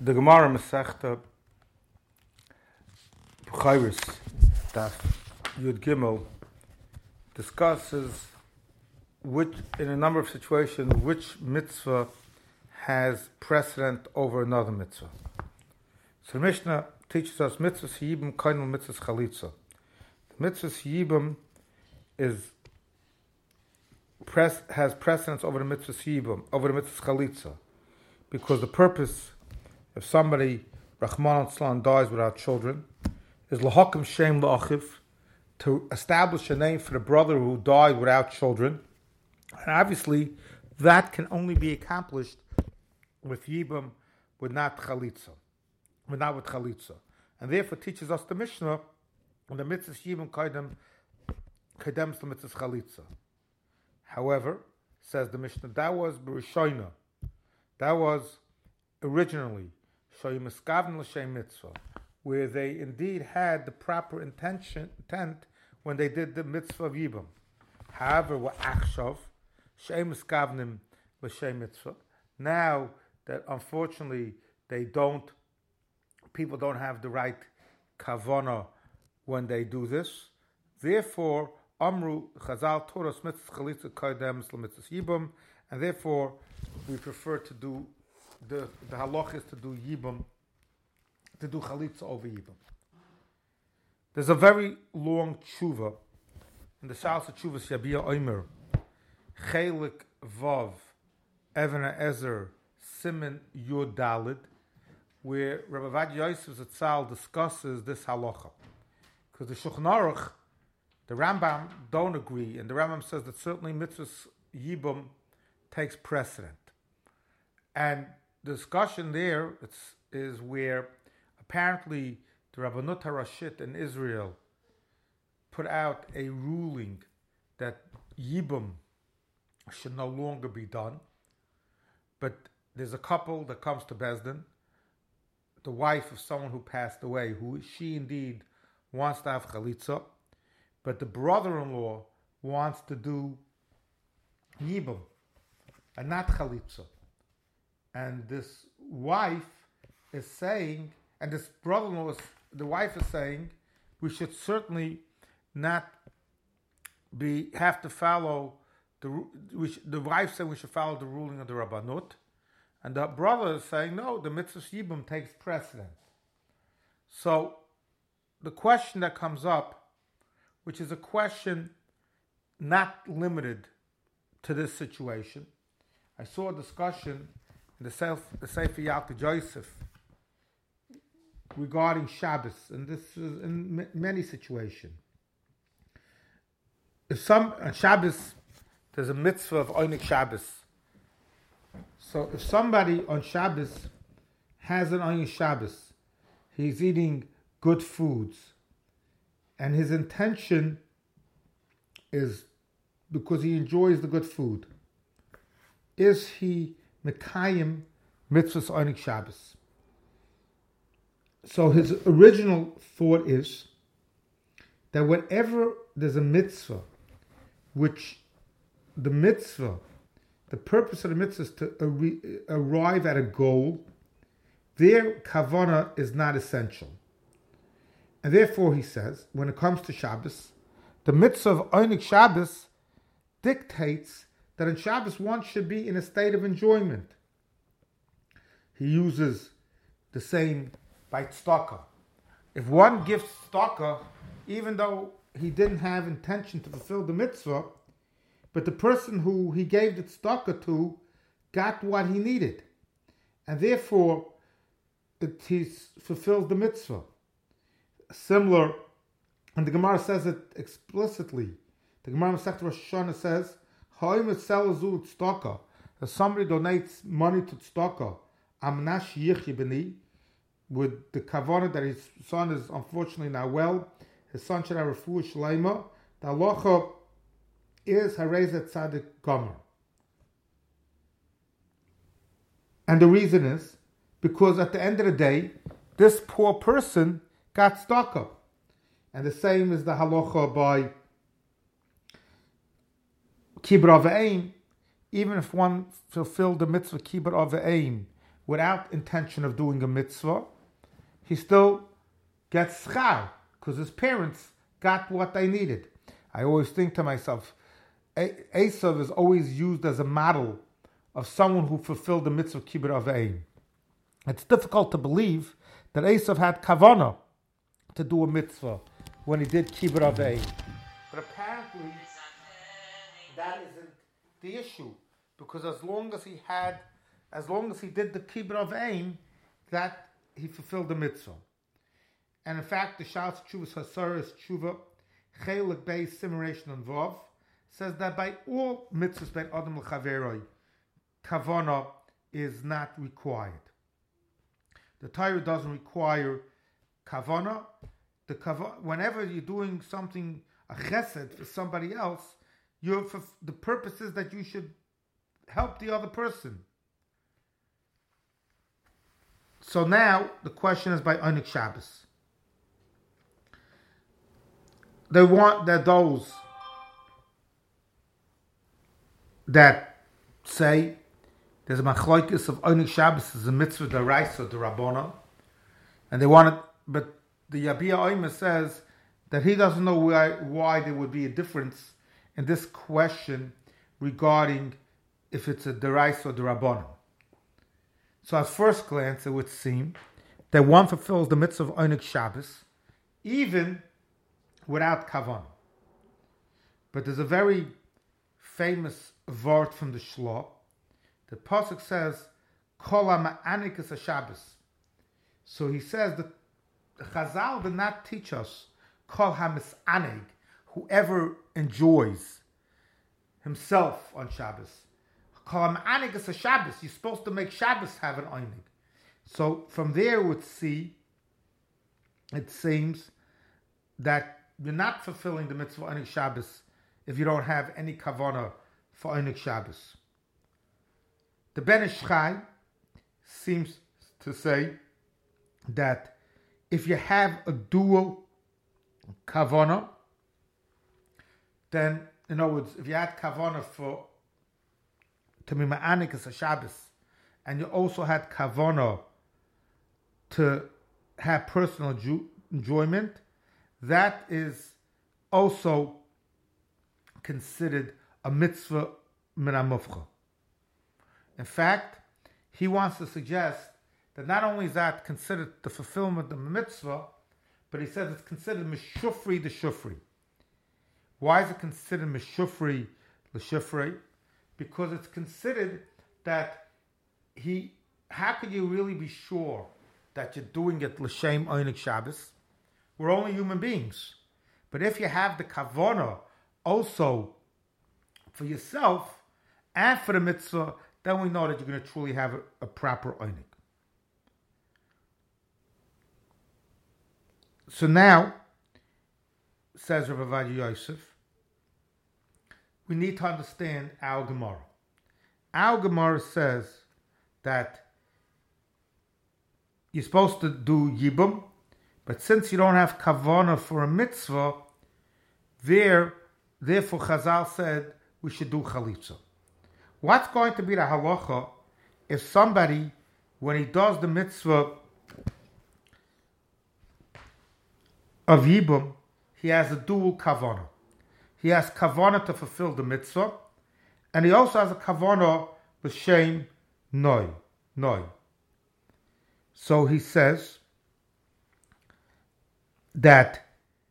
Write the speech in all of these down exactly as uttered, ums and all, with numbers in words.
The Gemara Masechta B'chayris Daf Yud Gimel discusses which, in a number of situations, which mitzvah has precedent over another mitzvah. So the Mishnah teaches us mitzvah yibum kainul mitzvah chalitza. The mitzvah yibum is Press, has precedence over the mitzvah yibum, over the mitzvah chalitza, because the purpose, if somebody, Rahman al dies without children, is lahakim shem la'achiv, to establish a name for the brother who died without children. And obviously, that can only be accomplished with yibum, with not chalitza, with not with chalitza. And therefore teaches us the Mishnah, when the mitzvah yibum kaidem, kaidems the mitzvah chalitza. However, says the Mishnah, that was b'rishoina. That was originally shoyim eskavn l'shem mitzvah, where they indeed had the proper intention, intent when they did the mitzvah of yibum. However, wa achshav sheim eskavnim l'shem mitzvah. Now that unfortunately they don't, people don't have the right kavana when they do this. Therefore, Amru Chazal taught us mitzvah chalitza kaidem l'mitzvah yibum, and therefore we prefer to do the the halach is to do yibum, to do chalitza over yibum. There's a very long tshuva in the Shas Tshuva Shabia Omer Chelik Vav Even Ezer Siman Yud Dalid, where Rabbi Avad Yosef Zatzal discusses this halacha, because the Shulchan Aruch, the Rambam don't agree, and the Rambam says that certainly mitzvah yibum takes precedent. And the discussion there it's, is where apparently the Rabbanut HaRashit in Israel put out a ruling that yibum should no longer be done. But there's a couple that comes to Bezdin, the wife of someone who passed away, who she indeed wants to have chalitza, but the brother-in-law wants to do yibum and not chalitza. And this wife is saying, and this brother-in-law, is, the wife is saying, we should certainly not be have to follow the. We should, the wife said we should follow the ruling of the Rabbanut, and the brother is saying no, the mitzvah yibum takes precedence. So the question that comes up, which is a question not limited to this situation. I saw a discussion in the Sefer Yalkut Yosef regarding Shabbos, and this is in m- many situations. If some on Shabbos, there's a mitzvah of Oinik Shabbos. So if somebody on Shabbos has an Oinik Shabbos, he's eating good foods, and his intention is because he enjoys the good food. Is he Mekayim mitzvahs Oinik Shabbos? So his original thought is that whenever there's a mitzvah, which the mitzvah, the purpose of the mitzvah is to ar- arrive at a goal, their kavana is not essential. And therefore, he says, when it comes to Shabbos, the mitzvah of Oinik Shabbos dictates that on Shabbos one should be in a state of enjoyment. He uses the same by tzedakah. If one gives tzedakah, even though he didn't have intention to fulfill the mitzvah, but the person who he gave the tzedakah to got what he needed, and therefore it he fulfills the mitzvah. Similar, and the Gemara says it explicitly. The Gemara Masechta Rosh Hashanah says, if somebody donates money to tzedakah, amnash yichyi b'ni, with the kavanah that his son is unfortunately not well, his son should have refuah shleima, the halacha is harezet tzadik gomer. And the reason is, because at the end of the day, this poor person got tzedakah. And the same is the halacha by kibbur avayim. Even if one fulfilled the mitzvah kibbur avayim without intention of doing a mitzvah, he still gets schar, because his parents got what they needed. I always think to myself, Esav is always used as a model of someone who fulfilled the mitzvah kibbur aveim. It's difficult to believe that Esav had kavanah to do a mitzvah when he did kibbur aveim. But apparently, that isn't the issue, because as long as he had, as long as he did the kibbur aveim, that he fulfilled the mitzvah. And in fact, the Shas Tshuvas Hasaras Tshuva Chelik Beis Simulation and Vav says that by all mitzvahs by Adam l'Chaveroi, kavanah is not required. The Torah doesn't require kavanah. The kavanah, whenever you're doing something a chesed for somebody else, you're for the purpose is that you should help the other person. So now the question is by Onik Shabbos. They want that those that say there's a machlokes of Onik Shabbos is a mitzvah d'oraisa d'Rabbanan, and they want it, but the Yabia Omer says that he doesn't know why, why there would be a difference in this question regarding if it's a d'oraisa or d'Rabbanan. So at first glance, it would seem that one fulfills the mitzvah of Onik Shabbos even without kavanah. But there's a very famous word from the Shlo. The pasuk says, "Kol ha'ma'anikas haShabbos." So he says that the Chazal did not teach us Kol ha'mis'anig, whoever enjoys himself on Shabbos. Kol ha'ma'anikas haShabbos. You're supposed to make Shabbos have an einig. So from there, we would see, it seems that you're not fulfilling the mitzvah Onik Shabbos if you don't have any kavanah for Onik Shabbos. The Ben Ish Chai seems to say that if you have a dual kavanah, then, in other words, if you had kavanah for to be ma'anikas Shabbos, and you also had kavanah to have personal ju- enjoyment, that is also considered a mitzvah min hamufcha. In fact, he wants to suggest that not only is that considered the fulfillment of the mitzvah, but he says it's considered mishufri the shufri. Why is it considered mishufri the shufri? Because it's considered that he, how could you really be sure that you're doing it l'shem Onik Shabbos? We're only human beings. But if you have the kavanah also for yourself and for the mitzvah, then we know that you're going to truly have a, a proper Onik. So now, says Rabbi Ovadia Yosef, we need to understand our Gemara. Our Gemara says that you're supposed to do Yibum, but since you don't have kavanah for a mitzvah, there, therefore Chazal said we should do chalitza. What's going to be the halacha if somebody, when he does the mitzvah of Yibum, he has a dual kavanah. He has kavanah to fulfill the mitzvah, and he also has a kavanah l'shem noi, noi. So he says that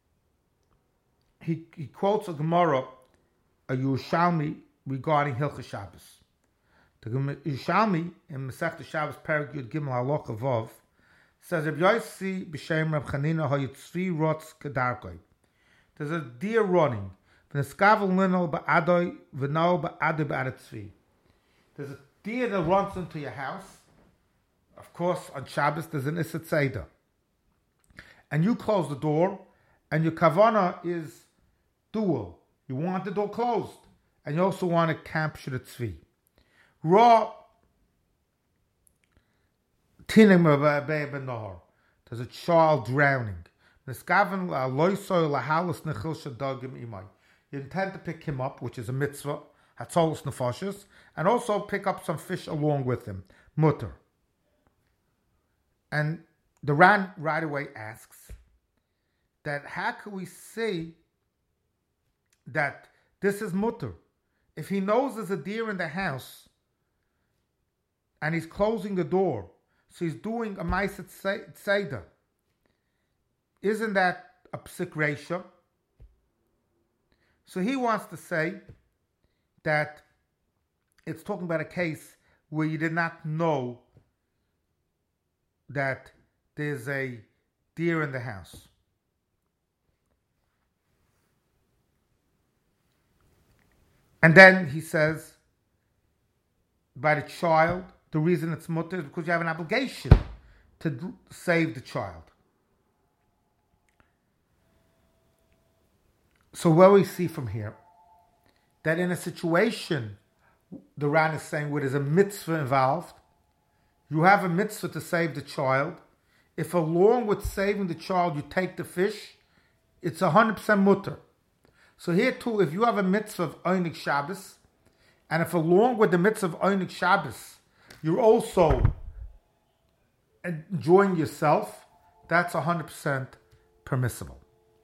he, he quotes a Gemara, a Yerushalmi, regarding Hilchos Shabbos. The Yerushalmi in Masechta Shabbos Perek Yud Gimel Halacha Vav says, Reb Yossi b'shem Reb Chanina hayitzvi rotz kedarkoi. There's a deer running. V'neskavel linol ba'adoi v'nol ba'adoi ba'adatzvi. There's a deer that runs into your house. Of course, on Shabbos there's an Issa Tzeidah. And you close the door, and your kavanah is dual. You want the door closed, and you also want to capture the tzvi. Ra tinim b'nahar. There's a child drowning. You intend to pick him up, which is a mitzvah, hatzolos nefashos, and also pick up some fish along with him, mutter. And the Ran right away asks that how can we say that this is mutter? If he knows there's a deer in the house and he's closing the door, so he's doing a ma'aset seder, isn't that a psik ratio? So he wants to say that it's talking about a case where you did not know that there's a deer in the house. And then he says, by the child, the reason it's mutter is because you have an obligation to save the child. So what we see from here, that in a situation, the Ran is saying where there's a mitzvah involved, you have a mitzvah to save the child. If along with saving the child you take the fish, it's one hundred percent mutter. So here too, if you have a mitzvah of Einik Shabbos, and if along with the mitzvah of Einik Shabbos, you're also enjoying yourself, that's one hundred percent permissible.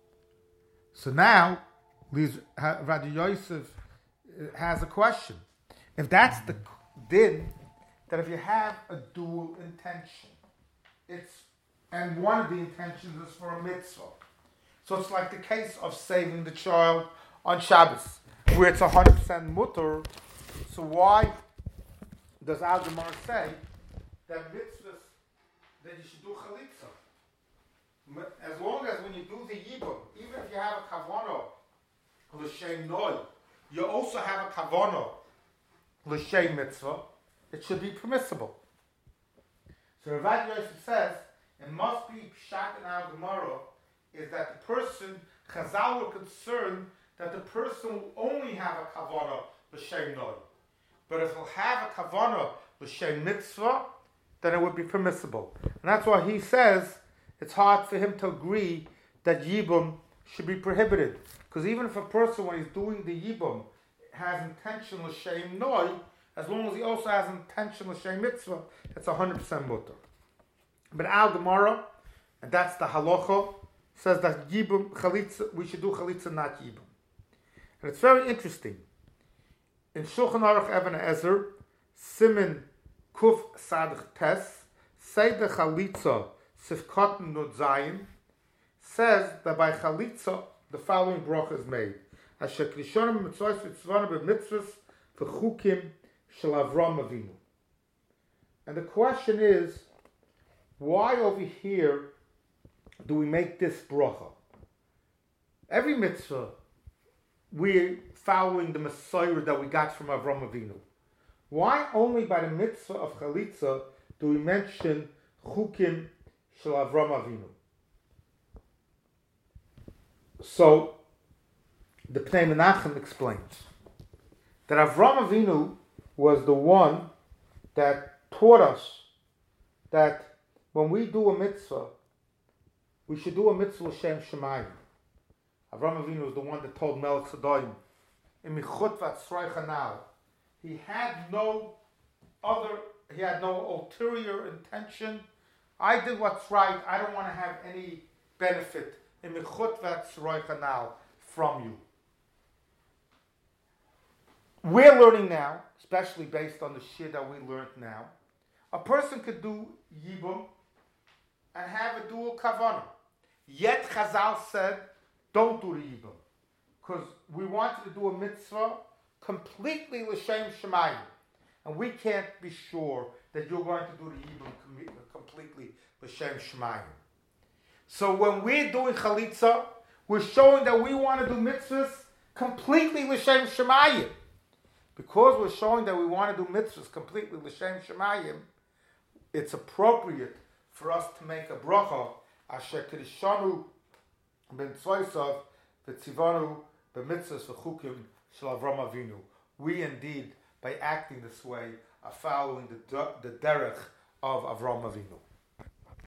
So now, Rabbi Yosef has a question. If that's the din, that if you have a dual intention, it's and one of the intentions is for a mitzvah. So it's like the case of saving the child on Shabbos, where it's one hundred percent mutter. So why does Al Gemara say that mitzvahs, that you should do chalitza? As long as when you do the yibum, even if you have a kavanah l'shem noi, you also have a kavanah l'shem mitzvah, it should be permissible. So Rav Yosef says it must be pshat in our Gemara is that the person, Chazal were concerned that the person will only have a kavanah l'shem noi, but if he'll have a kavanah l'shem mitzvah, then it would be permissible. And that's why he says it's hard for him to agree that yibum should be prohibited. Because even if a person, when he's doing the yibum, has intention l'shem noi, as long as he also has intention l'shem mitzvah, it's one hundred percent mutter. But Al Gemara, and that's the halacha, says that yibum, chalitza, we should do chalitza, not yibum. And it's very interesting. In Shulchan Aruch Even Ezer, Simin Kuf Sadach Tes, say the chalitza, Sifkatan Nut Zayin, says that by chalitza the following bracha is made: Asher Krishonim Mitzvos Vitzvanim B'Mitzvos V'Chukim Shel Avram Avinu. And the question is, why over here do we make this bracha? Every mitzvah we're following the Messiah that we got from Avram Avinu. Why only by the mitzvah of chalitza do we mention Chukim Shel Avram Avinu? So, the Pnei Menachem explains that Avram Avinu was the one that taught us that when we do a mitzvah, we should do a mitzvah l'shem shemayim. Avram Avinu was the one that told Melech Sodom, "Imichut v'atzroi chanal." He had no other, he had no ulterior intention. I did what's right. I don't want to have any benefit from you. We're learning now, especially based on the shir that we learned now, a person could do yibum and have a dual kavanah. Yet Chazal said, don't do the yibum, because we wanted to do a mitzvah completely l'shem shemayim, and we can't be sure that you're going to do the yibum completely l'shem shemayim. So when we're doing chalitza, we're showing that we want to do mitzvahs completely l'shem shemayim. Because we're showing that we want to do mitzvahs completely l'shem shemayim, it's appropriate for us to make a bracha asher kedishanu ben tzvoisav v'tzivanu b'mitzvahs v'chukim shel Avram Avinu. We indeed, by acting this way, are following the, the derech of Avram Avinu.